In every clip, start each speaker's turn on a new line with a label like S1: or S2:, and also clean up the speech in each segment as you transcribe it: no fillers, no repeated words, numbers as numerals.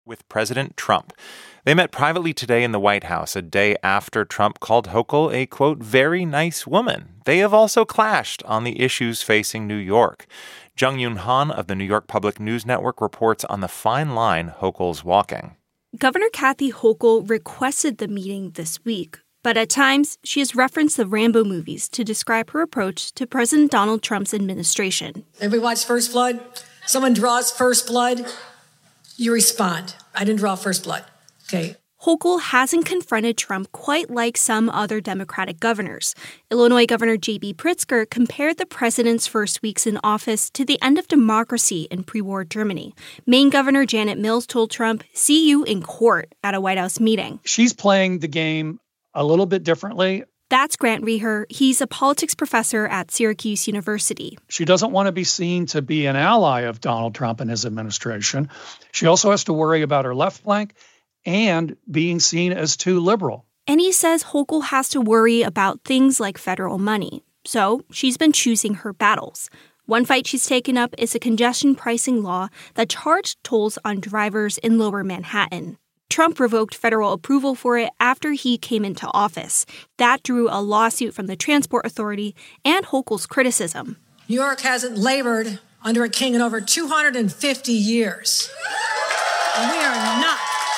S1: with President Trump. They met privately today in the White House, a day after Trump called Hochul a, quote, very nice woman. They have also clashed on the issues facing New York. Jung-Yoon Han of the New York Public News Network reports on the fine line Hochul's walking.
S2: Governor Kathy Hochul requested the meeting this week, but at times she has referenced the Rambo movies to describe her approach to President Donald Trump's administration.
S3: Everybody watch First Blood? Someone draws first blood, you respond. I didn't draw first blood. Okay.
S2: Hochul hasn't confronted Trump quite like some other Democratic governors. Illinois Governor J.B. Pritzker compared the president's first weeks in office to the end of democracy in pre-war Germany. Maine Governor Janet Mills told Trump, "See you in court," at a White House meeting.
S4: She's playing the game a little bit differently.
S2: That's Grant Reher. He's a politics professor at Syracuse University.
S4: She doesn't want to be seen to be an ally of Donald Trump and his administration. She also has to worry about her left flank and being seen as too liberal.
S2: And he says Hochul has to worry about things like federal money. So she's been choosing her battles. One fight she's taken up is a congestion pricing law that charged tolls on drivers in lower Manhattan. Trump revoked federal approval for it after he came into office. That drew a lawsuit from the Transport Authority and Hochul's criticism.
S3: New York hasn't labored under a king in over 250 years. And we are not.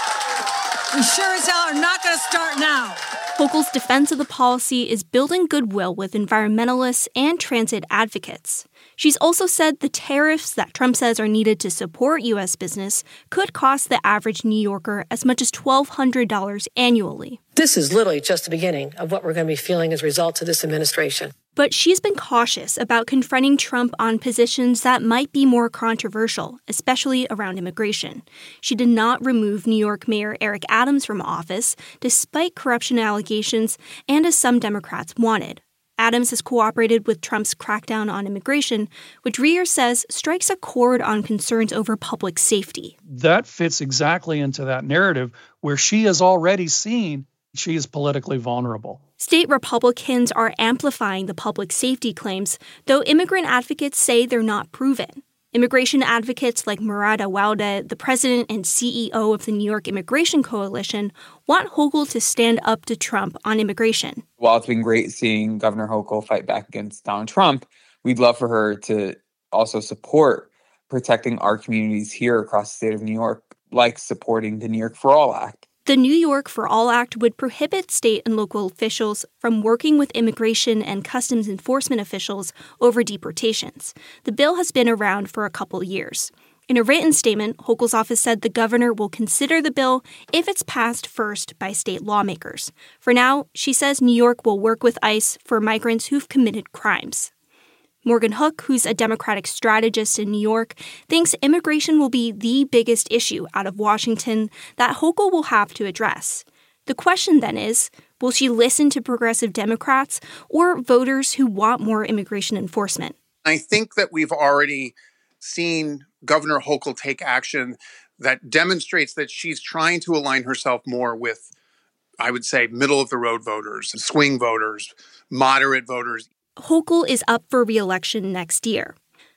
S3: We sure as hell are not going to start now.
S2: Hochul's defense of the policy is building goodwill with environmentalists and transit advocates. She's also said the tariffs that Trump says are needed to support U.S. business could cost the average New Yorker as much as $1,200 annually.
S3: This is literally just the beginning of what we're going to be feeling as a result of this administration.
S2: But she's been cautious about confronting Trump on positions that might be more controversial, especially around immigration. She did not remove New York Mayor Eric Adams from office, despite corruption allegations and as some Democrats wanted. Adams has cooperated with Trump's crackdown on immigration, which Reher says strikes a chord on concerns over public safety.
S4: That fits exactly into that narrative where she is already seen she is politically vulnerable.
S2: State Republicans are amplifying the public safety claims, though immigrant advocates say they're not proven. Immigration advocates like Murad Awauda, the president and CEO of the New York Immigration Coalition, want Hochul to stand up to Trump on immigration.
S5: While it's been great seeing Governor Hochul fight back against Donald Trump, we'd love for her to also support protecting our communities here across the state of New York, like supporting the New York for All Act.
S2: The New York for All Act would prohibit state and local officials from working with immigration and customs enforcement officials over deportations. The bill has been around for a couple years. In a written statement, Hochul's office said the governor will consider the bill if it's passed first by state lawmakers. For now, she says New York will work with ICE for migrants who've committed crimes. Morgan Hook, who's a Democratic strategist in New York, thinks immigration will be the biggest issue out of Washington that Hochul will have to address. The question then is, will she listen to progressive Democrats or voters who want more immigration enforcement?
S6: I think that we've already seen Governor Hochul take action that demonstrates that she's trying to align herself more with, I would say, middle-of-the-road voters, swing voters, moderate voters.
S2: Hochul is up for re-election next year.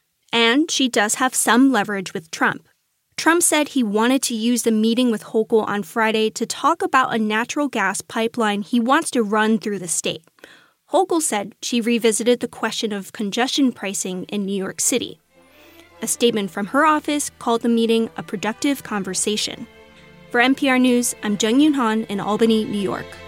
S2: And she does have some leverage with Trump. Trump said he wanted to use the meeting with Hochul on Friday to talk about a natural gas pipeline he wants to run through the state. Hochul said she revisited the question of congestion pricing in New York City. A statement from her office called the meeting a productive conversation. For NPR News, I'm Jung-Yoon Han in Albany, New York.